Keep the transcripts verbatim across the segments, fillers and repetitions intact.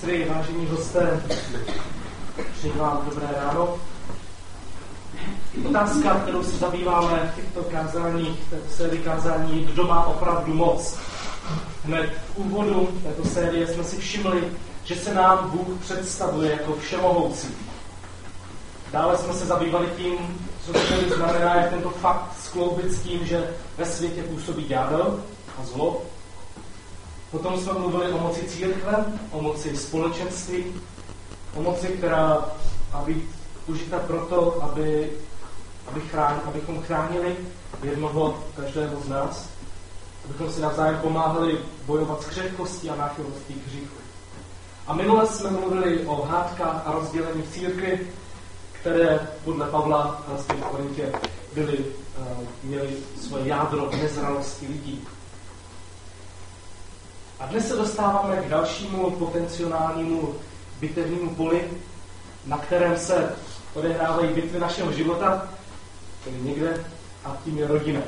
sestry, vážení hosté, přeji vám dobré ráno. Otázka, kterou se zabýváme v těchto kázáních, v této sérii kázání, kdo má opravdu moc. Hned v úvodu této série jsme si všimli, že se nám Bůh představuje jako všemohoucí. Dále jsme se zabývali tím, co to tedy znamená, jak tento fakt skloubit s tím, že ve světě působí ďábel a zlo. Potom jsme mluvili o moci církve, o moci společenství, o moci, která má být užita proto, aby, aby chrán, abychom chránili jednoho každého z nás, abychom si navzájem pomáhali bojovat s křehkostí a náchylností k hříchu. A minule jsme mluvili o hádkách a rozdělení v církvi, které podle Pavla v Korintě byly, měly svoje jádro v nezralosti lidí. A dnes se dostáváme k dalšímu potenciálnímu bitevnímu poli, na kterém se odehrávají bitvy našeho života, tedy někde, a tím je rodina.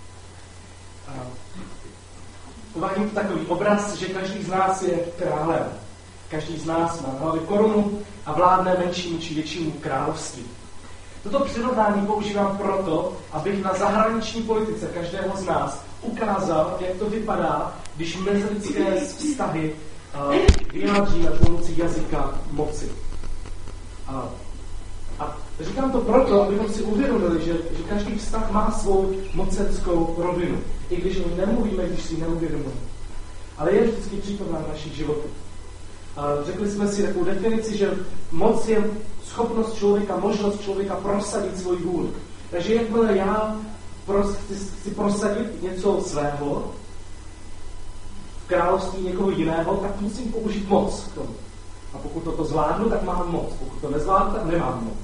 Uvádím takový obraz, že každý z nás je králem. Každý z nás má na hlavě korunu a vládne menšímu či většímu království. Toto přirovnání používám proto, abych na zahraniční politice každého z nás ukázal, jak to vypadá, když mezilidské vztahy uh, vyjádří na pomoci jazyka moci. Uh, a říkám to proto, abychom si uvědomili, že, že každý vztah má svou mocenskou rovinu. I když o ní nemluvíme, když si ji neuvědomujeme. Ale je vždycky přítomná v našich životech. Uh, řekli jsme si takovou definici, že moc je schopnost člověka, možnost člověka prosadit svůj vůli. Takže jakmile já pros, chci, chci prosadit něco svého v království někoho jiného, tak musím použít moc k tomu. A pokud toto zvládnu, tak mám moc. Pokud to nezvládnu, tak nemám moc.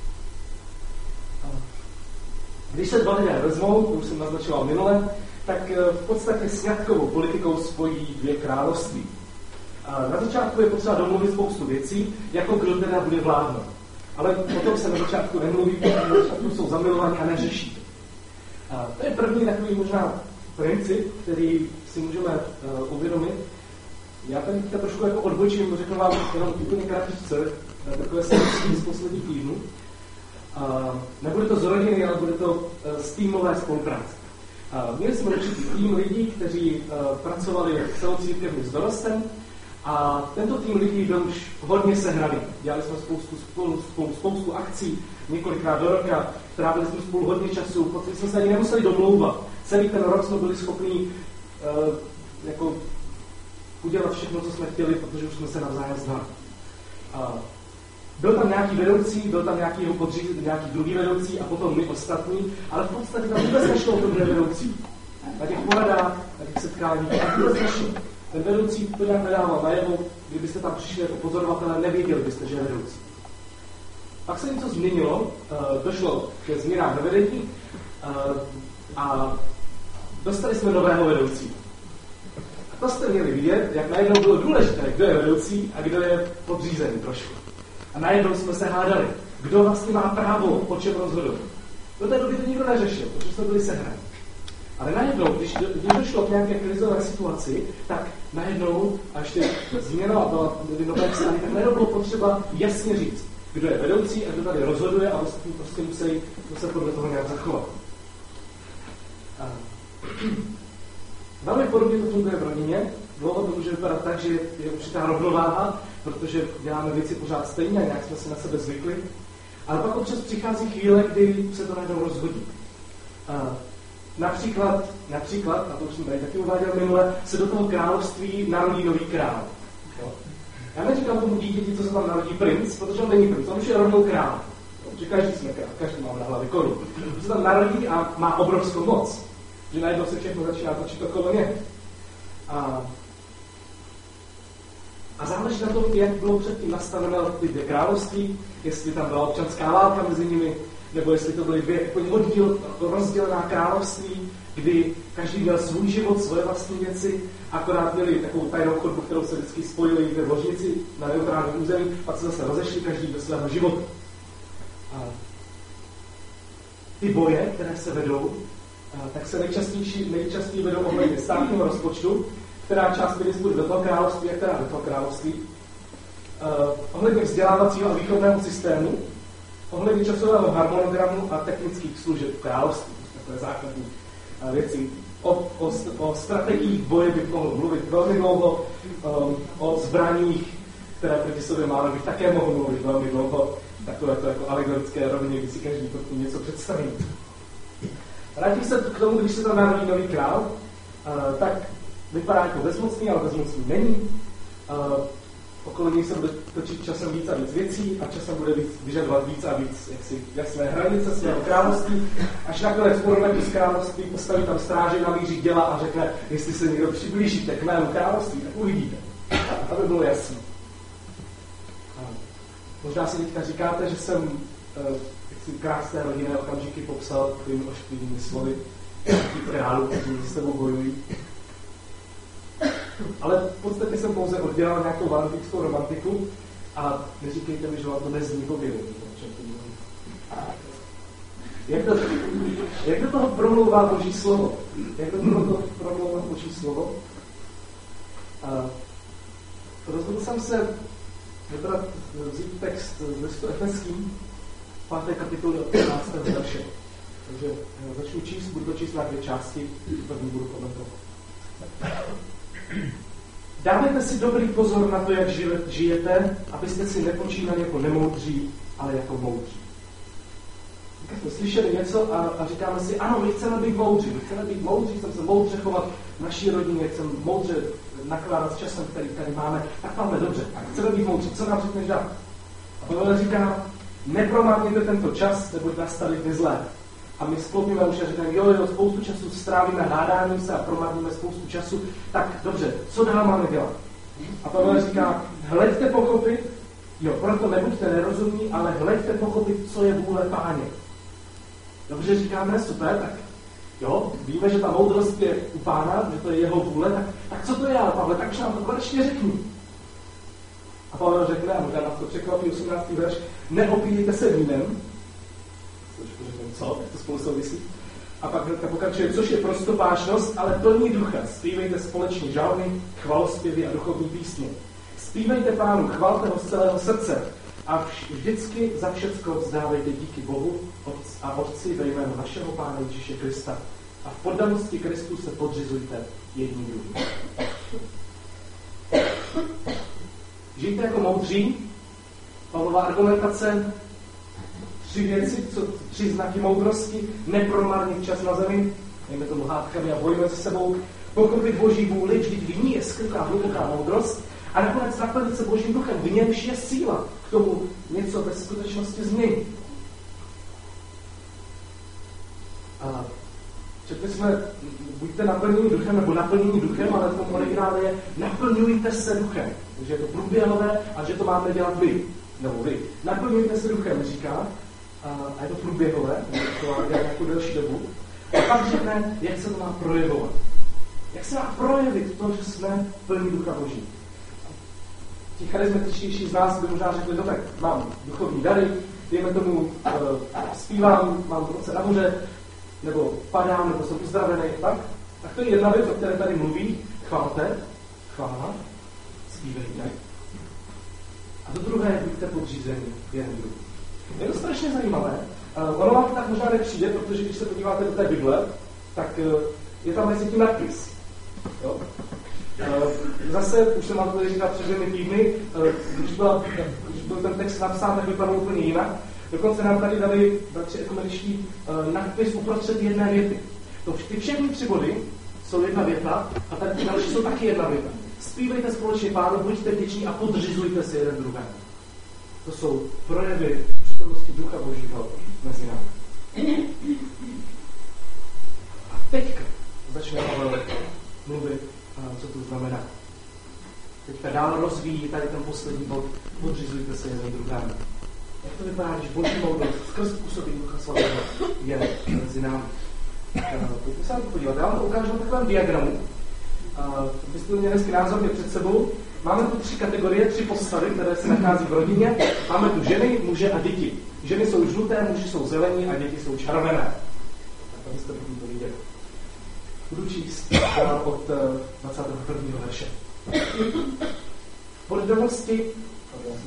Když se dva lidé vezmou, to už jsem naznačoval minule, tak v podstatě s sňatkovou politikou spojí dvě království. Na začátku je potřeba domluvit spoustu věcí, jako kdo teda bude vládnout. Ale o tom se na začátku nemluví, protože na začátku jsou zamilovaní a neřeší. A to je první takový možná princip, který si můžeme uh, uvědomit. Já tady teďka trošku jako odbočím, řeknu vám jenom úplně krátce, takové svědectví z posledních týdnů. Uh, nebude to z rodiny, ale bude to uh, z týmové spolupráce. Uh, měli jsme určitý tým lidí, kteří uh, pracovali s celou církevním sdorostem. A tento tým lidí byl už hodně sehraný. Dělali jsme spoustu, spolu, spolu, spoustu akcí, několikrát do roka, trávili jsme spolu hodně času, protože jsme se ani nemuseli domlouvat. Celý ten rok jsme byli schopni uh, jako udělat všechno, co jsme chtěli, protože už jsme se navzájem znali. Uh, byl tam nějaký vedoucí, byl tam nějaký jeho podřízený, nějaký druhý vedoucí a potom my ostatní, ale v podstatě tam vůbec nešlo o to, kdo je vedoucí. Na těch poradách, na těch setkáních, tam vůbec nešlo. Ten vedoucí to nějak nedával najevo, kdybyste tam přišli jako pozorovatelé, nevěděli byste, že je vedoucí. Pak se něco změnilo, došlo ke změnám ve vedení a dostali jsme nového vedoucí. A to jste měli vidět, jak najednou bylo důležité, kdo je vedoucí a kdo je podřízený trošku. A najednou jsme se hádali, kdo vlastně má právo, o čem rozhodovat. Do té doby to nikdo neřešil, protože jsme byli sehraní. Ale najednou, když, když došlo k nějaké krizové situaci, tak najednou, a ještě změna byla nové vztahy, tak najednou bylo potřeba jasně říct, kdo je vedoucí a kdo tady rozhoduje a ostatní prostě musí se podle toho nějak zachovat. Velmi podobně to funguje v rodině. Dlouho to může vypadat tak, že je určitá rovnováha, protože děláme věci pořád stejně a nějak jsme si na sebe zvykli. Ale pak občas přichází chvíle, kdy se to najednou rozhodí. Například, například, a to už jsem tady taky uváděl minule, se do toho království narodí nový král. Jo? Já neříkám tomu dítěti, co se tam narodí princ, protože on není princ, on už je rovnou král. Protože každý jsme král, každý má na hlavě korunu. On se tam narodí a má obrovskou moc. Že najednou se všechno začíná točit okolo něj. A, a záleží na tom, jak bylo předtím nastaveno ty dvě království, jestli tam byla občanská válka mezi nimi, nebo jestli to byly dvě úplně oddíl, rozdělená království, kdy každý měl svůj život, svoje vlastní věci, akorát měli takovou tajnou chodbu, kterou se vždycky spojili v ložnici na neutrálním území, pak se zase rozešli každý do svého života. A ty boje, které se vedou, tak se nejčastěji, nejčastěji vedou ohledně státního rozpočtu, která část peněz bude do toho království a která do toho království. ohledně vzdělávacího a výchovného systému, ohledně časového harmonogramu a technických služeb v království. To je základní věci. O, o, o strategiích boje bych mohl mluvit velmi dlouho, um, o zbraních, které proti sobě máme, bych také mohl mluvit velmi dlouho. Takové to jako alegorické rovině, kdy si každý trochu něco představí. Vrátím se k tomu, když se tam narodí nový král, uh, tak vypadá jako bezmocný, ale bezmocný není. Uh, okolo něj se bude točit časem víc a víc věcí a časem bude víc, vyžadovat víc a víc jaksi, jasné hranice svého království. Až nakonec porovnají z království, postaví tam stráže, namíří děla a řekne, jestli se někdo přiblížíte k mému království, tak uvidíte. Aby bylo jasné. Možná si teďka říkáte, že jsem uh, krásné rodinné okamžiky popsal takovými ošklivými slovy těch králů, kteří s sebou bojují. Ale v podstatě jsem pouze oddělal nějakou valentínskou romantiku a neříkejte mi, že vám to nezní povědomí. Jak do, jak do toho promlouvá Boží slovo? Jak do toho promlouvá Boží slovo? A rozhodl jsem se vybrat, vzít text z listu Efeským, páté kapitoly od patnáctého verše. Takže začnu číst, budu to číst na dvě části, první budu komentovat. Dávejte si dobrý pozor na to, jak žijete, abyste si nepočínali jako nemoudří, ale jako moudří. Když jsme slyšeli něco a, a říkáme si, ano, my chceme být moudří, my chceme být moudří, chceme se moudře chovat v naší rodině, chceme moudře nakládat s časem, který tady máme, tak máme dobře, tak chceme být moudří, co nám řekneš dát? A Pavel říká, nepromarněte tento čas, neboť nastaly dny zlé. A my sklopíme už a říkáme, jo, jo, spoustu času strávíme hádáním se a promarníme spoustu času, tak dobře, co dál máme dělat? A Pavel říká, hleďte pochopit, jo, proto nebuďte nerozumní, ale hleďte pochopit, co je vůle Páně. Dobře říkáme, super, tak jo, víme, že ta moudrost je u Pána, že to je jeho vůle, tak, tak co to je, ale Pavle, tak už nám to konečně řekni. A Pavel řekne, a možná nás to překvapí, osmnáctý verš, neopíjejte se vínem, co, tak to spolu souvisí. A pak pokračuje, což je prostopášnost, ale plní ducha. Zpívejte společně žalmy, chvalospěvy a duchovní písně. Zpívejte Pánu, chvalte ho z celého srdce a vždycky za všecko vzdávejte díky Bohu a Otci ve jménu našeho Pána Ježíše Krista. A v poddanosti Kristu se podřizujte jedním druhým. Žijte jako moudří. Pavlova argumentace. Tři věci, co, tři znaky moudrosti, nepromarnit čas na zemi, dejme tomu hádkami a bojíme se sebou, pochopit Boží vůli, vždyť v ní je skrytá hluboká moudrost a nakonec naplnit se Božím duchem, v němž je síla k tomu něco ve skutečnosti změnit. A četli jsme, buďte naplněni duchem nebo naplněni duchem, ale v tom originále je naplňujte se duchem. Takže je to průběhové a že to máme dělat vy. Nebo vy. Naplňujte se duchem, říká, a je to průběhové, to má dělat nějakou delší dobu. A pak řekne, jak se to má projevovat. Jak se má projevit to, že jsme plní ducha Boží. Ti charizmatičtější z nás by možná řekli, no tak mám duchovní dary, dejme tomu, uh, zpívám, mám ruce na moře, nebo padám, nebo jsem uzdravený, tak? Tak to je jedna věc, o které tady mluví, chválte, chvála, zpívejte. A to druhé, buďte podřízení jeden druhý. Je to strašně zajímavé. Uh, ono vám tak možná nepřijde, protože když se podíváte do té Bible, tak uh, je tam mezi tím nadpis. Jo? Uh, zase, už jsem vám to tady říkal před dvěmi týdny, uh, když, byla, když byl ten text napsán, tak vypadal úplně jinak. Dokonce nám tady dali bratři ekumeničtí uh, nadpis uprostřed jedné věty. To, ty všechny tři body jsou jedna věta a tady ty další jsou taky jedna věta. Zpívejte společně Pánu, buďte vděční a podřizujte se jeden druhému. To jsou projevy přítomnosti Ducha Božího mezi námi. A teďka začne Pavel mluvit, co to znamená. Teďka dál rozvíjí tady ten poslední bod, podřizujte se jeden druhému. Jak to vypadá, když Boží moudrost skrz působí Ducha Svatého je mezi námi. Pojďme se na to podívat. Já vám to ukážu na takovém diagramu. Byste měli hezky názorně před sebou. Máme tu tři kategorie, tři postavy, které se nachází v rodině. Máme tu ženy, muže a děti. Ženy jsou žluté, muži jsou zelení a děti jsou červené. Tak abyste to viděli. Budu číst od dvacátého prvního verše. V poddanosti,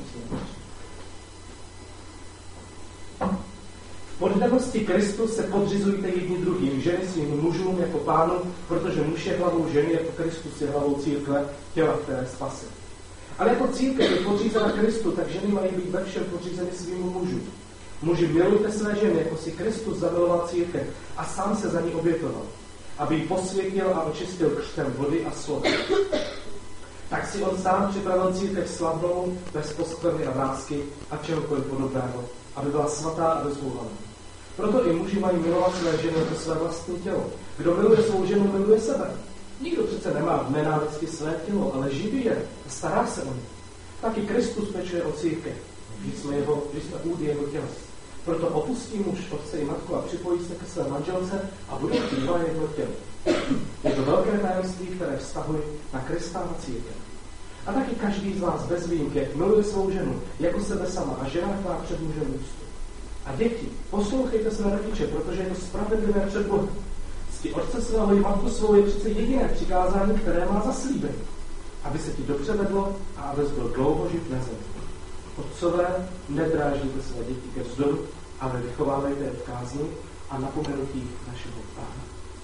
v nevosti Kristu se podřizujte jedni druhým, ženy svým mužům jako pánu, protože muž je hlavou ženy, jako Kristus je hlavou církve, těla, které spase. Ale jako církev je podřízena Kristu, tak ženy mají být ve všem podřízeny svým mužům. Muži, milujte své ženy, jako si Kristus zamiloval církev a sám se za ní obětoval, aby ji posvětil a očistil křtem vody a slova. Tak si on sám připravil církev slavnou, bez poskvrny a vrásky a čehokoliv podobného, aby byla svatá a bezúhonná. Proto i muži mají milovat své ženy jako své vlastní tělo. Kdo miluje svou ženu, miluje sebe. Nikdo přece nemá v nenávisti své tělo, ale živí je a stará se o ně. Taky Kristus pečuje o církev, že jsme, jeho, že jsme údy jeho těla. Proto opustí muž otce i matku a připojí se ke své manželce a budou dva jeho tělo. Je to velké tajemství, které vztahuje na Krista a církev. A taky každý z vás bez výjimky miluje svou ženu, jako sebe sama a žena má před mužem úctu. A děti, poslouchejte své rodiče, protože je to spravedlivé před Bohem. Cti otce svého i matku svou je přece jediné přikázání, které má zaslíbení, aby se ti dobře vedlo a abys byl dlouho žit na zemi. Otcové, nedrážíte své děti ke vzdoru, ale vychovávejte je v kázni a napomenutí našeho Pána.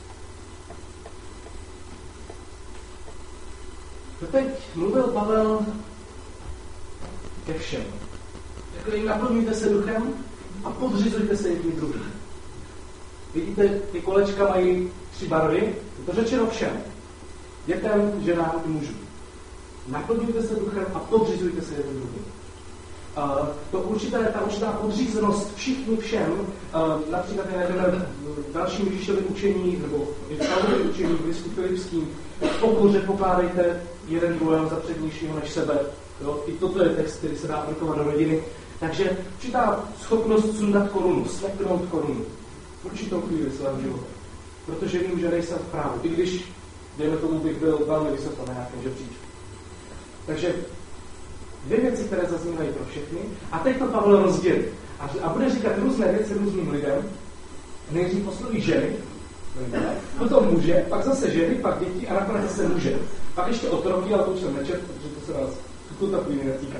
Teď mluvil Pavel ke všem. Řekl jim, naplňujte se duchem a podřizujte se jedním druhým. Vidíte, ty kolečka mají tři barvy, je to řečeno všem. Dětem, ženám i mužům. Naplňujte se duchem a podřizujte se jedním druhým. Uh, to určitá, ta určitá podřízenost všichni všem, uh, například je najdeme v dalším Ježíšovém učení, nebo i v Pavlově učení, v listu Filipským, v pokoře pokládejte jeden druhého za přednějšího než sebe. Jo? I toto je text, který se dá aplikovat do rodiny. Takže určitá schopnost sundat korunu, sleknout korunu. V určitou chvíli svého života. Protože vím, že nejsem v právu, i když, dejme tomu, bych byl velmi vysoko na nějakém žebříčku. Takže dvě věci, které zaznívají pro všechny. A teď to Pavel rozdělí. A, a bude říkat různé věci různým lidem. Nejdřív osloví ženy, potom muže, pak zase ženy, pak děti a nakonec zase muže. Pak ještě otroky, ale to už jsem nečet, protože to se nás tuto takový netýká.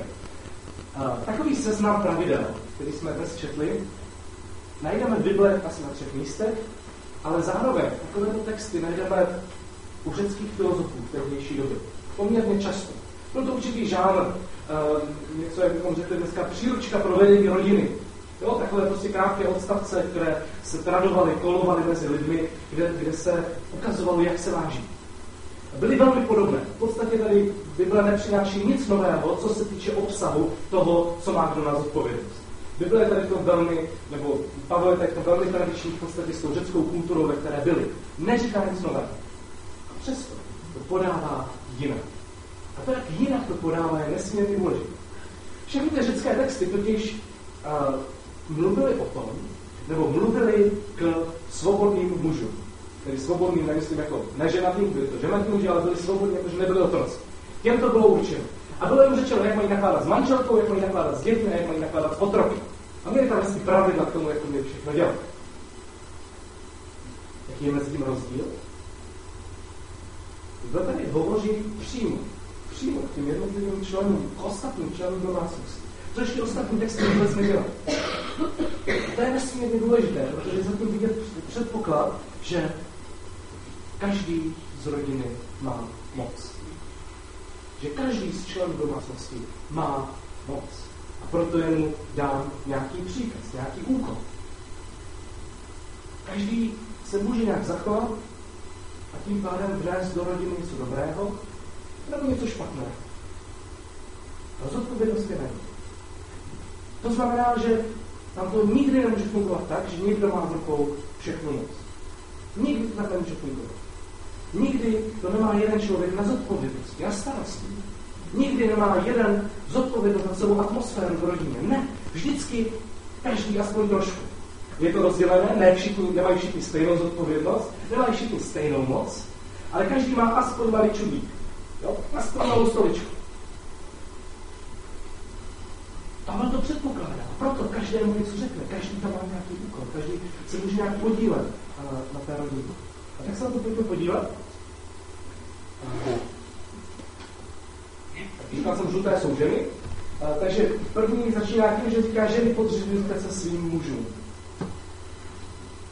Takový seznam pravidel, který jsme dnes četli, najdeme v Bibli asi na třech místech, ale zároveň takovéto texty najdeme u řeckých filozofů v tehdejší době. Poměrně často. Byl to určitý žánr, uh, něco, jak bychom řekli dneska, příručka pro vedení rodiny. Jo, takové prostě krátké odstavce, které se tradovaly, kolovaly mezi lidmi, kde, kde se ukazovalo, jak se váží. Byly velmi podobné. V podstatě tady Bible nepřináší nic nového, co se týče obsahu toho, co má kdo na zodpovědnost. Bible je tady to velmi, nebo Pavel je tady to velmi tradiční v podstatě s tou řeckou kulturou, ve které byli. Neříká nic nového. A přesto to podává jinak. A to, jak jinak to podává, je nesmírně důležité. Všechny ty řecké texty totiž uh, mluvili o tom, nebo mluvili k svobodným mužům. Tedy svobodným, nemyslím jako neženatým, byli to ženatý muži, ale byli svobodní, protože nebyli otroci. Těm to bylo určeno. A bylo jim řečeno, jak mají nakládat s manželkou, jak mají nakládat s dětmi a jak mají nakládat s otroky. A měli tam vlastně pravidla k tomu, jak to měli všechno dělat. Jaký je mezi tím rozdíl? Kdo tady hovoří přímo, přímo k těm jednotlivým členům, k ostatním členům domácnosti. Co ještě ostatní texty vůbec nedělá. To je nesmírně důležité, protože je zatím vidět předpoklad, že každý z rodiny má moc. Že každý z členů domácnosti má moc. A proto je mu dán nějaký příkaz, nějaký úkol. Každý se může nějak zachovat a tím pádem vnést do rodiny něco dobrého nebo něco špatného. A zodpovědnost je není. To znamená, že tam to nikdy nemůže fungovat tak, že někdo má v rukou všechnu moc. Nikdy to tak nemůže fungovat. Nikdy to nemá jeden člověk na zodpovědnosti, na starosti. Nikdy nemá jeden zodpovědnost na celou atmosféru v rodině. Ne, vždycky každý aspoň trošku. Je to rozdělené, ne všichni, nemají všichni stejnou zodpovědnost, nemají všichni stejnou moc, ale každý má aspoň malý čudík. Jo? Aspoň malou stoličku. Pavel to předpokládá. Proto každému něco řekne. Každý tam má nějaký úkol. Každý se může nějak podílet na, na té rodině. A tak se na to pojďme podívat. Říkal jsem, žluté jsou ženy. A, takže první začíná tím, že říká, ženy podřizujte se svým mužům.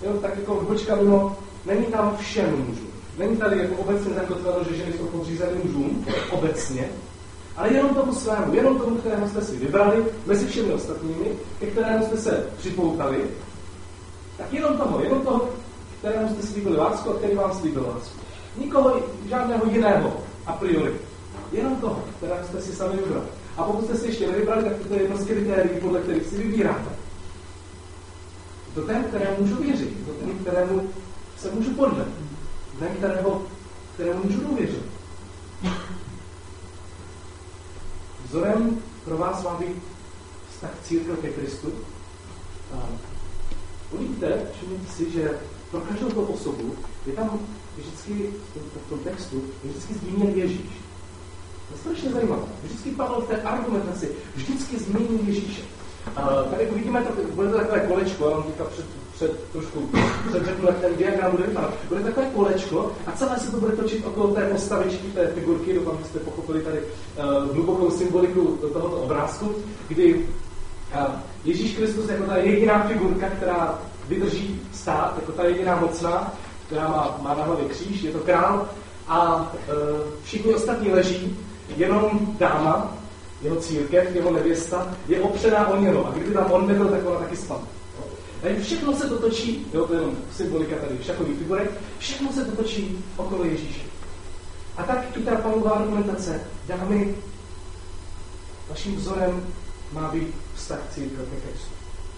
Jo, tak jako odbočka mimo, není tam všem mužům. Není tady jako obecně zakotveno, že ženy jsou podřízeny mužům, obecně, ale jenom tomu svému, jenom tomu, kterého jste si vybrali, mezi všemi ostatními, ke kterému jste se připoutali, tak jenom toho, jenom toho, kterému jste slíbili lásku a který vám slíbil lásku. Nikoho, žádného jiného a priori. Jenom toho, kterého jste si sami vybrali. A pokud jste si ještě nevybrali, tak to je jedno z kritérií, podle kterých si vybíráte. To ten, kterému můžu věřit, to ten, kterému se můžu podle, ten, kterého, kterému můžu důvěřit. Vzorem pro vás má být vztah církve ke Kristu. Uvidíte, všimněte si, že pro každou tu osobu je tam vždycky v tom textu je vždycky zmíněn Ježíš. To je strašně zajímavé. Vždycky Pavel v té argumentaci vždycky zmíní Ježíše. Uh, tady uvidíme, to, bude to takové kolečko, já vám teďka před, před trošku předřeknu, jak ten diagram bude vypadat. Bude takové kolečko a celé se to bude točit okolo té postavičky, té figurky, doufám, že jste pochopili tady uh, hlubokou symboliku tohoto obrázku, kdy uh, Ježíš Kristus jako ta jediná figurka, která vydrží stát, jako ta jediná mocná, která má, má na hlavě kříž, je to král a uh, všichni ostatní leží, jenom dáma, jeho církev, jeho nevěsta, je opřená o něho. A kdyby tam on nebyl, tak ona taky spadla. Všechno se to točí, jo, to je jenom symbolika tady šachových figurek, všechno se to točí okolo Ježíše. A tak i ta Pavlova argumentace, dámy, vaším vzorem má být vztah církve ke Kristu.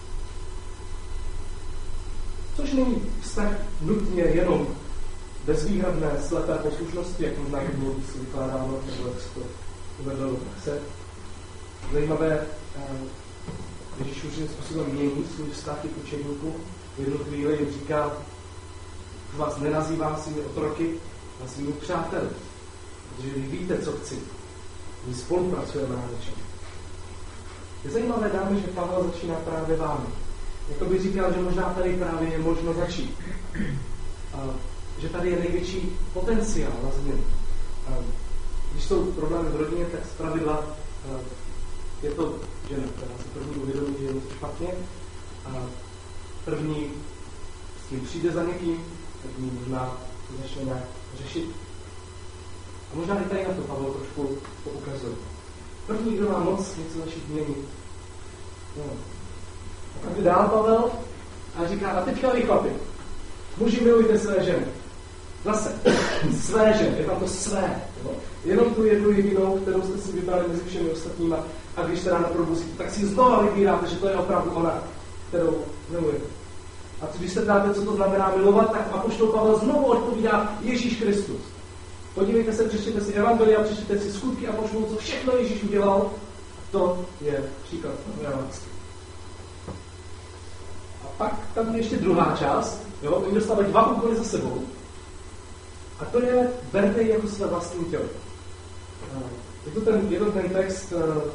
Což není vztah nutně jenom bezvýhradné slepé poslušnosti, jak možná jednou se vykládáno, nebo jak se to uvedlo do praxe. Zajímavé, Ježíš určitým způsobem mění svůj vztah k učeníků. V jednu chvíli jim říká, že vás nenazývám svými otroky, ale svými přáteli. Protože vy víte, co chci. My spolupracujeme na něčem. Je zajímavé, dámy, že Pavel začíná právě vámi. Jako by říkal, že možná tady právě je možno začít. A že tady je největší potenciál na změnu. A když jsou problémy v rodině, tak zpravidla je to žena, která se první uvědomí, že je něco špatně a první s tím přijde za někým, první možná to začne nějak řešit. A možná i tady na to Pavel trošku to ukazuje. První, kdo má moc něco začít měnit. No. A tak dál Pavel a říká, a teďka vy chlapi, muži milujte své ženy. Zase, své ženy, je tam to své. Jo? Jenom tu jednu jedinou, kterou jste si vybrali mezi všemi ostatníma. A když se ráno probuzíte, tak si znova vybíráte, že to je opravdu ona, kterou milujete. A když se ptáte, co to znamená milovat, tak apoštol Pavel znovu odpovídá Ježíš Kristus. Podívejte se, přečtěte si evangelia, přečtěte si skutky apoštolů, co všechno Ježíš udělal. To je příklad lásky. A pak tam je ještě druhá část. Jo? Oni dostávají dva úkoly za sebou. A to je berte jako své vlastní tělo. Je to ten, je to ten text,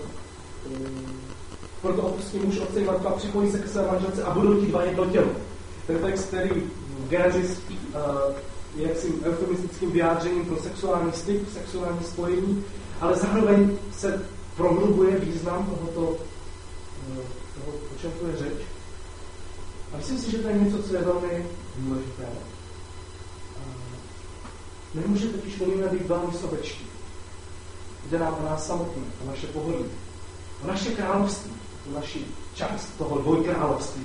proto opustí muž otce i matku a připojí se k své manželce a budou ti dva jedno tělo. Ten text, který v Genesis je jakým eufemistickým vyjádřením pro sexuální styk, sexuální spojení, ale zároveň se prohlubuje význam tohoto, toho, o čem to je řeč. A myslím si, že to je něco, co je velmi důležité. Nemůže totiž umíme být velmi sobečtí. Jde nám o nás samotné, o naše pohodlí, o naše království, o naši část toho dvojkrálovství.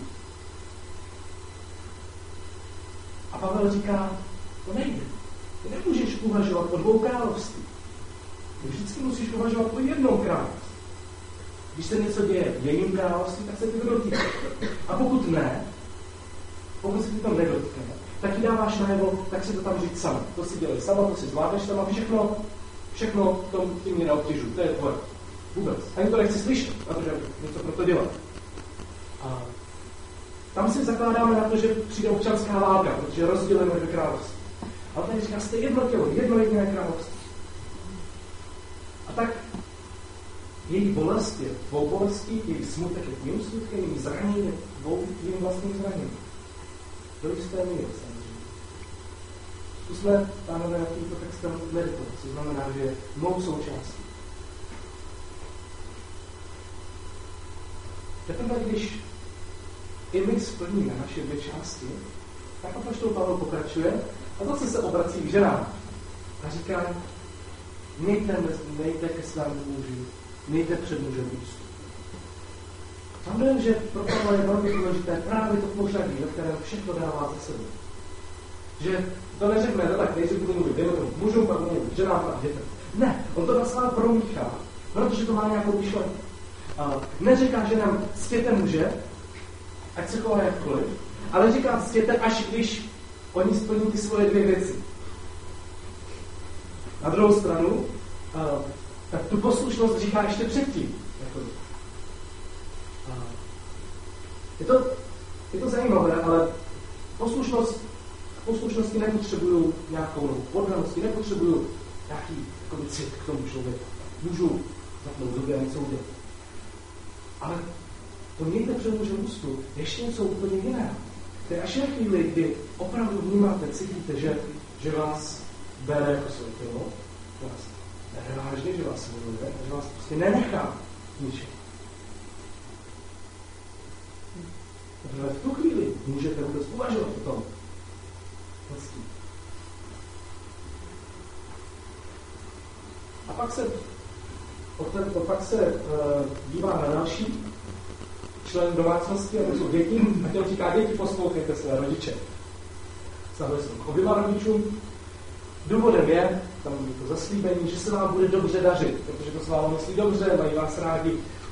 A Pavel říká, to nejde. Ty nemůžeš uvažovat o dvou království. Ty vždycky musíš uvažovat o jednom království. Když se něco děje v jejím království, tak se ty to dotýká. A pokud ne, pokud se ty tam nedotkne, tak ji dáváš najevo, tak si to tam říct sama. To si dělej sama, to si zvládneš sama, všechno, všechno tom tím mě neobtěžují. To je tvoje. Vůbec. Ani to nechci slyšet, protože něco pro to dělat. A tam si zakládáme na to, že přijde občanská válka, protože rozdělíme dvě království. Ale tady říká, jste jedno tělo, jedno jediné království. A tak její bolest je tvou bolestí, její smutek je tvým smutkem, její zranění je tvou tvým vlastním zraněním. Do jisté míry, samozřejmě. Zkusme, pánové, nad tímto textem meditovat, co znamená, že je mou součástí. Teprve, když i my splníme naše dvě části, Tak apoštol Pavel pokračuje a zase se obrací k ženám a říká, mějte, mějte ke svému muži, mějte před mužem úctu. Tam vím, že pro Pavla je velmi důležité právě to pořadí, ve kterém všechno dává za sebou. Že to neřekne, tak nejdřív budu mluvit jenom mužům, pak budu mluvit ženám a dětem. Ne, on to na svá promíchá, protože to má nějakou myšlenku. Neříká, že nám ctěte muže, ať se chová jakkoliv, ale říká ctěte, až když oni splní ty svoje dvě věci. Na druhou stranu, tak tu poslušnost říká ještě předtím. Je to, je to zajímavé, ale poslušnost, poslušnosti nepotřebuju nějakou poddanosti, nepotřebuju nějaký jakoby, cit k tomu člověku. Můžu zapnout zuby a něco udělat. Ale to mějte před mužem úctu ještě něco úplně jiného. To je až na chvíli, kdy opravdu vnímáte, cítíte, že, že vás bere jako své tělo, že vás bere vážně, že vás miluje, že vás prostě nenechá ničem. Protože v tu chvíli můžete vůbec uvažovat o tom. Vlastně. A pak se, pak se uh, dívá na další člen domácnosti, a to jsou děti, a těm říká, děti, poslouchejte své rodiče. Vztahuje se k oběma rodičům. Důvodem je, tam je to zaslíbení, že se vám bude dobře dařit, protože to s vámi myslí dobře, mají vás rádi.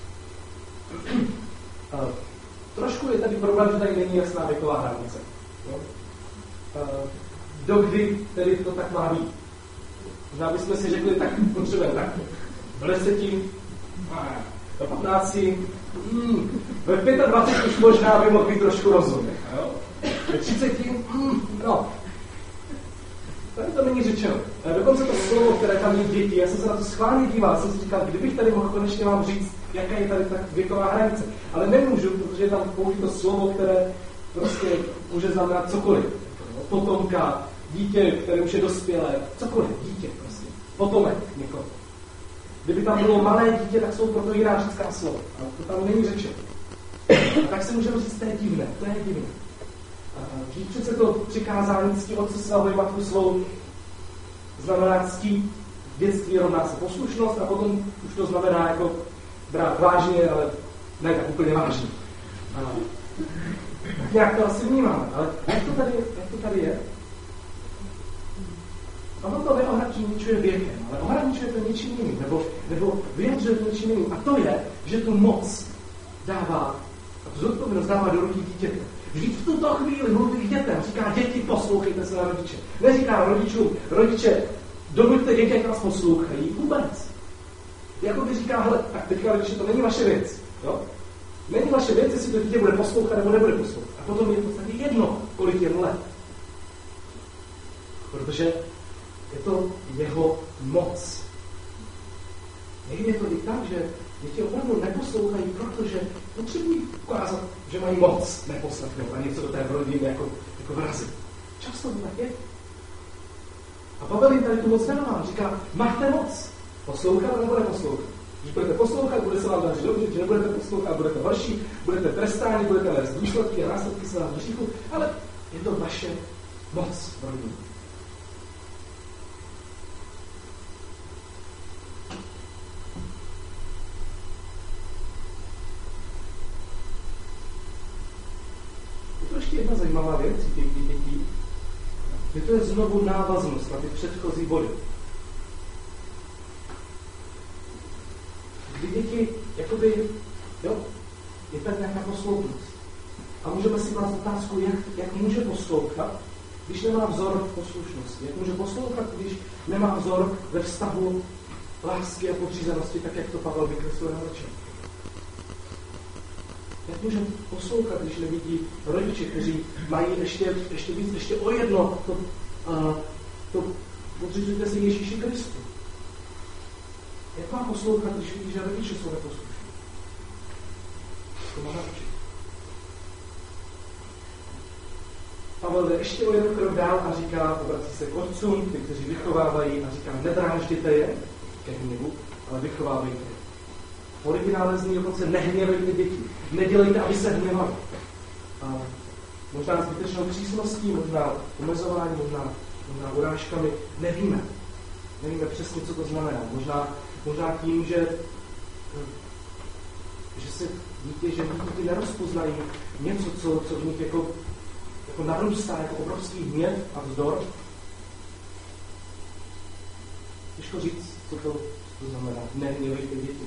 Uh, trošku je tady problém, že tady není jasná věková hranice. No? Uh, dokdy tedy to tak má být? Možná bychom si řekli, tak potřebujeme tak. Do deseti, do patnácti, mm, ve dvaceti pěti už možná by mohl být trošku rozumět. Ve třiceti, mm, no. Tady to není řečeno. Dokonce to slovo, které tam je děti, já jsem se na to schválně díval, jsem si říkal, kdybych tady mohl konečně vám říct, jaká je tady tak věková hranice. Ale nemůžu, protože je tam použito slovo, které prostě může znamenat cokoliv. Potomka, dítě, které už je dospělé, cokoliv, dítě prostě. Potomek někoho. Kdyby tam bylo malé dítě, tak jsou proto jiná řecká slova. Ale to tam není řečeno. A tak si můžeme říct, to je divné, to je divné. Když přece to přikázání ctí otce svého i matku svou znamená ctí v dětství rovná se poslušnost a potom už to znamená jako brát vážně, ale ne tak úplně vážně. Tak nějak to asi vnímáme, ale jak to tady, jak to tady je? Ono to neohraničuje věkem, ale ohraničuje to něčím jiným, nebo, nebo vyjadřuje to něčím jiným. A to je, že tu moc dává, a tu zodpovědnost dává do ruky dítěte. Vždyť v tuto chvíli mluví k dětem, říká, děti, poslouchejte své rodiče. Neříká rodičům, rodiče, donuďte děti, jak vás poslouchají, vůbec. Jakoby říká, hele, tak teďka rodiče, to není vaše věc. Jo? Není vaše věc, jestli to dítě bude poslouchat nebo nebude poslouchat. A potom je to v podstatě jedno, kolik je mu let. Protože je to jeho moc. Někdy je to i tak, že děti opravdu neposlouchají, protože potřebují ukázat, že mají moc neposlechnout a něco do té rodiny jako, jako vrazit. Často to tak je. A Pavel jim tady tu moc dává. Říká, máte moc. Poslouchat nebo neposlouchat. Když budete poslouchat, bude se vám dařit dobře, když nebudete poslouchat, budete horší, budete trestáni, budete nést důsledky a následky svého hříchu, ale je to vaše moc v rodině. Ještě jedna zajímavá věc těch dětí, že to je znovu návaznost na ty předchozí body. Kdy děti, jakoby, jo, je tady nějaká posloupnost. A můžeme si klást otázku, jak, jak může poslouchat, když nemá vzor poslušnosti. Jak může poslouchat, když nemá vzor ve vztahu lásky a podřízenosti, tak jak to Pavel vykresluje na začátku. Jak může poslouchat, když nevidí rodiče, kteří mají ještě, ještě víc, ještě o jedno, to, uh, to podřizujte si Ježíši Kristu. Jak má poslouchat, když vidí, že rodiče jsou neposlušní? To má naučit. Pavel jde ještě o jeden krok dál a říká, obrací se k otcům, ty, kteří vychovávají, a říká, nedrážděte je ke hněvu, ale vychovávejte je. V originále zní dokonce nehněvejte děti. Nedělejte, aby se hněvali. A Možná zbytečnou přísností, možná omezováním, možná, možná urážkami. Nevíme. Nevíme přesně, co to znamená. Možná, možná tím, že, že se dítě, že díky nerozpoznají něco, co, co v nich jako, jako narůstá, jako obrovský hněv a vzdor. Těžko říct, co to, co to znamená. Nehněvejte děti.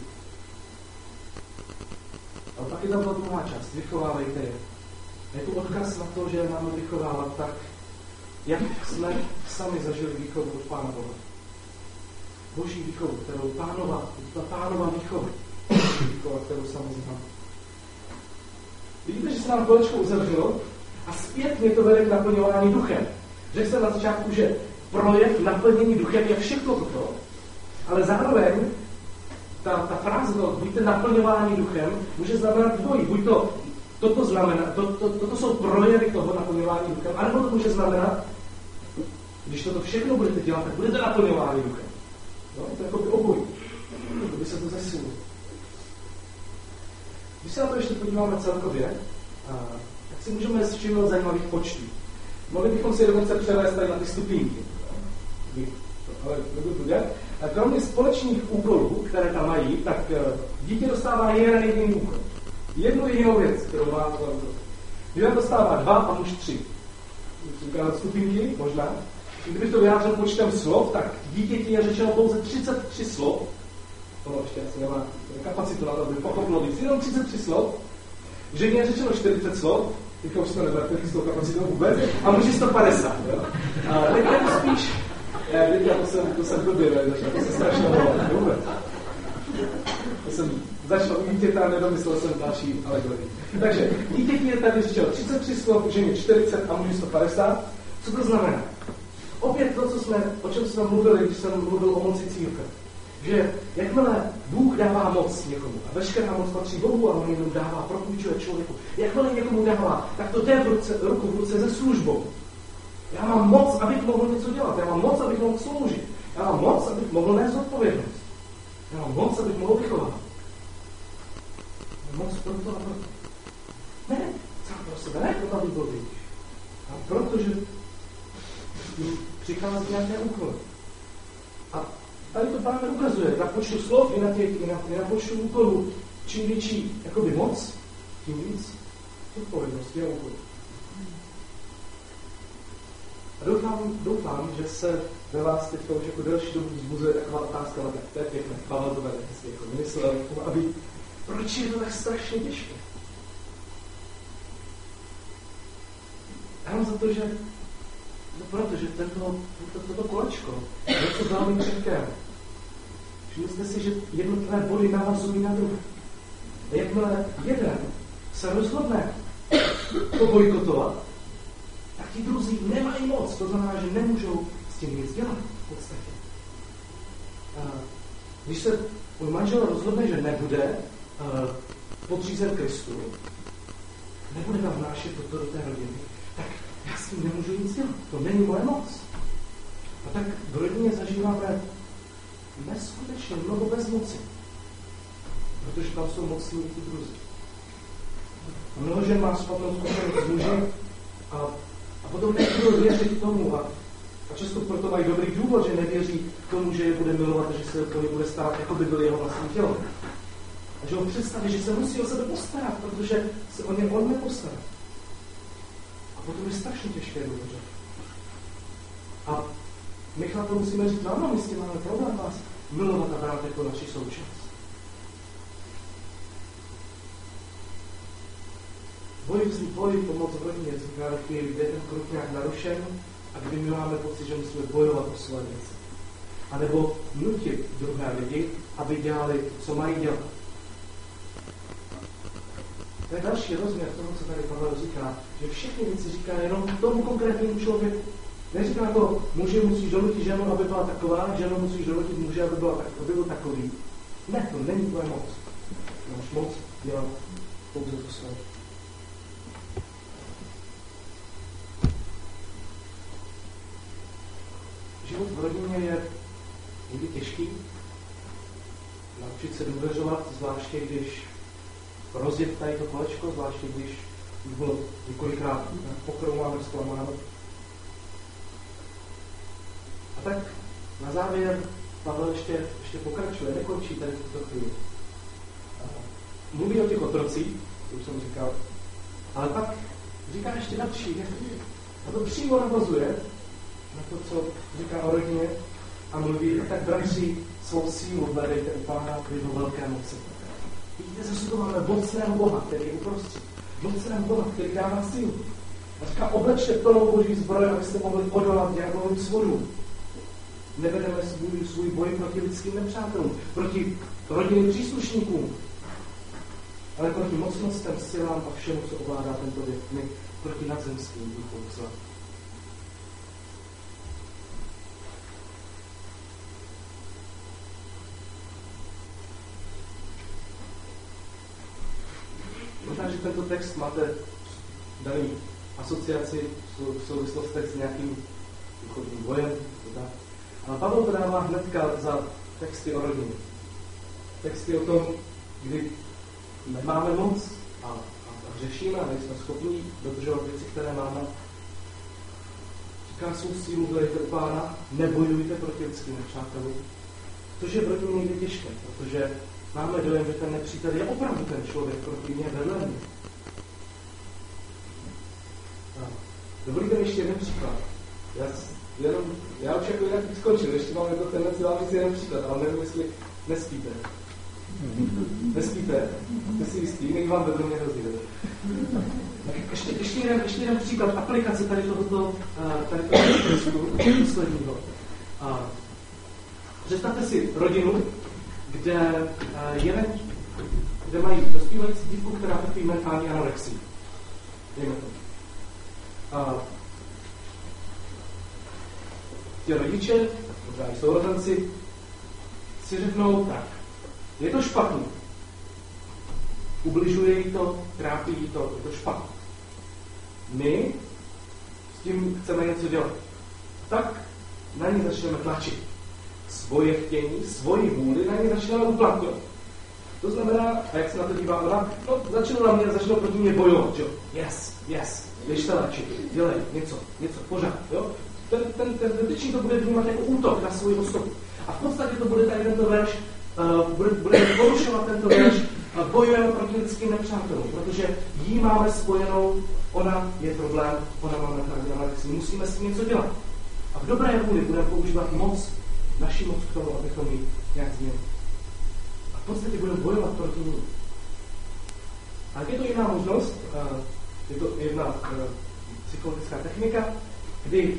Ale pak je tam ta druhá část. Vychovávejte je. Je tu odkaz na to, že máme vychovávat tak, jak jsme sami zažili výchovu od Pána Boha. Boží výchovu, kterou Pánova, ta Pánova výchova, výchova, kterou sami známe. Vidíte, že se nám kolečko uzavřelo a zpětně to vede k naplňování duchem. Řekl jsem na začátku, že projev naplnění duchem je všechno toto, ale zároveň ta, ta fráze, to, buďte naplňování duchem, může znamenat dvojí. Buď to, toto znamená, to, to, toto jsou projevy toho naplňování duchem, anebo to může znamenat, když toto všechno budete dělat, tak budete naplňování duchem. No, to je jako by obojí. To by se to zesililo. Když se na to ještě podíváme celkově, tak si můžeme všimnout zajímavých počtů. Mohli bychom si dokonce převést tady na ty stupínky. Ale nebudu to dělat. A kromě společných úkolů, které tam mají, tak dítě dostává jeden jediný úkol. Jednu jedinou věc, kterou má to. Žena dostává dva a muž tři. Ukázat stupínky, možná. Kdybych to vyjádřil počtem slov, tak dítěti je řečeno pouze třicet tři slov. Ono ještě asi nemá kapacitu na to, aby pochopilo víc. Jenom třicet tři slov. Ženě je řečeno čtyřicet slov. Teďka už to neberte s tou kapacitou vůbec. A muži sto padesát. Ale teď to spíš... Já, víte, to jsem, to jsem blbě začal, to se strašně volal. Vůbec. To jsem začal u dítěta a nedomyslel jsem další alegorii. Takže dítěti je tady řečeno třicet tři slov, ženě čtyřicet a muži sto padesát. Co to znamená? Opět to, co jsme, o čem jsme mluvili, když jsem mluvil o moci církve. Že jakmile Bůh dává moc někomu, a veškerá moc patří Bohu, a on jenom dává, propůjčuje člověku. Jakmile někomu dává, tak to jde v ruce, ruku v ruce se službou. Já mám moc, abych mohl něco dělat. Já mám moc, abych mohl sloužit. Já mám moc, abych mohl nést odpovědnost. Já mám moc, abych mohl vychovat. Moc proto a proto. Ne, sám pro sebe, ne proto, abych byl větší. A protože přichází nějaké úkoly. A tady to právě ukazuje, na počtu slov i na, těch, i na, i na počtu úkolů, čím větší jakoby moc, tím víc odpovědnosti a úkolů. A doufám, doufám, že se ve vás teďka už jako delší dobu vzbuzuje taková otázka, ale tak to je pěkné, Pavel to vede, jestli jako vymyslel, aby, proč je to tak strašně těžké? Já mám za to, že no protože tento, to, toto kolečko je něco velmi křehké. Všimli si, že jednotlivé body navazují na druhé. A jakmile jeden se rozhodne to bojkotovat, tak ti druzí nemají moc. To znamená, že nemůžou s tím nic dělat v podstatě. A když se můj manžel rozhodne, že nebude podřízen Kristu, nebude tam vnášet toto do té rodiny, tak já s tím nemůžu nic dělat. To není moje moc. A tak v rodině zažíváme neskutečně mnoho bezmoci. Protože tam jsou mocní i ty druzí. A mnoho žen má špatnou zkušenost s muži a, a potom nebudou věřit tomu. A, a často proto mají dobrý důvod, že nevěří tomu, že je bude milovat a že se o ně bude starat, jako by byl jeho vlastní tělo. A že on představí, že se musí o sebe postarat, protože se o ně on nepostará. A potom je strašně těžké dodržet. A my chlapi musíme říct, ano, my s tím máme problém vás milovat a brát jako naši součást. Boj vznik, boj, pomoc v rodině vzniká ve chvíli, kdy je ten kruh nějak narušen a kdy my máme pocit, že musíme bojovat o své věci. A nebo nutit druhé lidi, aby dělali, co mají dělat. To je další rozměr toho, co tady Pavel říká, že všechny věci říká jenom tomu konkrétnímu člověku. Neříká to, muži musíš donutit ženu, aby byla taková, ženu musíš donutit muže, aby, byla tak, aby byl takový. Ne, to není tvoje moc. Máš moc dělat pouze to své. Život v rodině je někdy těžký. Naučit se důvěřovat, zvláště když rozjet tady to kolečko, zvláště když už bylo několikrát pokroumáno, zklamáno. A tak na závěr Pavel ještě, ještě pokračuje, nekončí tady v tuto chvíli. Mluví o těch otrocích, to už jsem říkal, ale pak říká ještě další věci. A to přímo navazuje na to, co říká o rodině a mluví, tak bratři, svou sílu hledejte u Pána v jeho velké moci. Vidíte, že tu máme mocného Boha, který je uprostřed. Mocného Boha, který dává sílu. A říká, oblečte plnou boží zbroj, abyste mohli odolat ďáblovým svodům. Nevedeme svůj, svůj boj proti lidským nepřátelům, proti rodinným příslušníkům, ale proti mocnostem, silám a všemu, co ovládá tento věk, my proti nadzemským duchům zla. Možná, že tento text máte daný asociaci v souvislostech s nějakým duchovním bojem, ale Pavel to dává hnedka za texty o rodině. Texty o tom, kdy nemáme moc a, a, a řešíme a nejsme schopni dodržovat věci, které máme. Říká svou sílu hledejte u Pána, nebojujte proti lidským nepřátelům. To je v rodině někdy těžké, protože máme dojem, že ten nepřítel je opravdu ten člověk proti mě vedle mě. Dovolíte mi ještě jeden příklad. Já, jenom, já už jako jinak skončil, ještě mám jako tendenci dát říct jeden příklad, ale nevím, jestli nespíte. Nespíte, jste si jistý, někdy vám vedle mě rozdíl. Ještě, ještě, jeden, ještě jeden příklad aplikace tady tohoto, tady tohoto textu, posledního. Představte si rodinu, kde, jeden, kde mají dospívající dívku, která trpí mentální anorexii. Dejme to. A ti rodiče, možná i sourozenci, si řeknou tak, je to špatný. Ubližuje jí to, trápí jí to, je to špatný. My s tím chceme něco dělat. Tak na ní začneme tlačit. Svoje chtění, svoji vůli na ní začneme uplatňovat. To znamená, a jak se na to dívá ona, no začnou na mě, začnou proti mě bojovat, jo? Yes, yes, běž se léčit, dělej něco, něco, pořád, jo? Ten, ten, ten dotyčný to bude vnímat jako útok na svou osobu. A v podstatě to bude tady tento verš, uh, bude, bude porušovat tento verš, uh, bojujeme proti lidským nepřátelům, protože jí máme spojenou, ona je problém, ona máme mentální, musíme s tím něco dělat. A v dobré vůli budeme používat moc, naši moc k tomu, abychom ji nějak změnili. A v podstatě budeme bojovat proti ní. A je to jiná možnost, uh, je to jedna uh, psychologická technika, kdy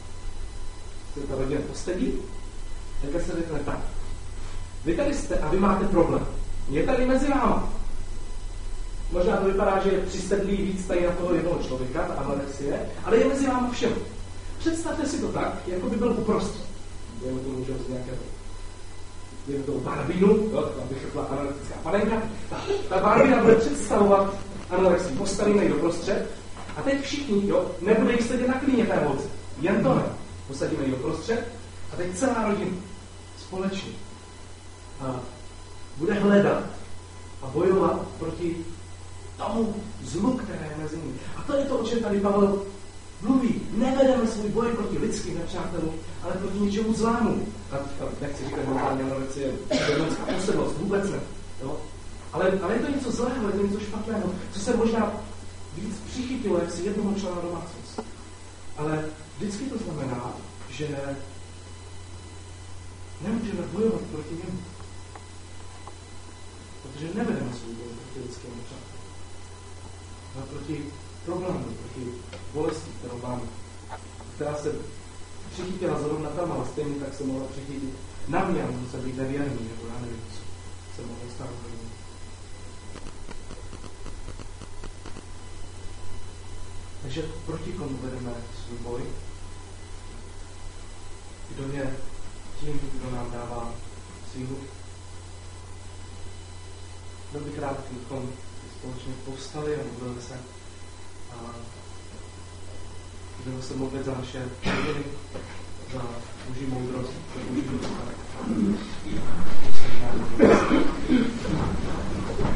se ta rodina postaví, tak se řekne tak. Vy tady jste a vy máte problém. Je tady mezi váma. Možná to vypadá, že je přisedlý víc tady na toho jednoho člověka, ta anorexie, ale je mezi váma všem. Představte si to tak, jako by byl uprostřed. Dejme to můžeme z nějakého dejme toho barbínu, aby chytla anorektická panenka. Ta, ta barbína bude představovat anorexii. Postavíme ji doprostřed a teď všichni, jo, nebude jí sedět na klíně té holce. Jen to ne. Posadíme ji doprostřed a teď celá rodina společně a bude hledat a bojovat proti tomu zlu, které je mezi nimi. A to je to, o čem tady Pavel mluví. Nevedeme svůj boj proti lidským nepřátelům, ale proti něčemu zlému. A nechci říkat mentální anorexie, demonská posedlost, vůbec ne. Jo? Ale, ale je to něco zlého, je to něco špatného, co se možná víc přichytilo, jak si jednoho člena domácnosti. Ale vždycky to znamená, že nemůžeme bojovat proti němu. Protože nevedeme svůj boj proti lidským nepřátelům. Ale proti problému, proti bolesti, kterou máme, která se přichytila zrovna tam, ale stejně tak se mohla přichytit na mě a mohla se být nevěrný, nebo já nevím, co se mohlo stát. Takže proti komu vedeme svůj boj? Kdo je tím, kdo nám dává sílu? Byl bych rád, kdybychom společně povstali a mluvili se a budeme se modlit za naše rodiny, za boží moudrost, za boží ducha.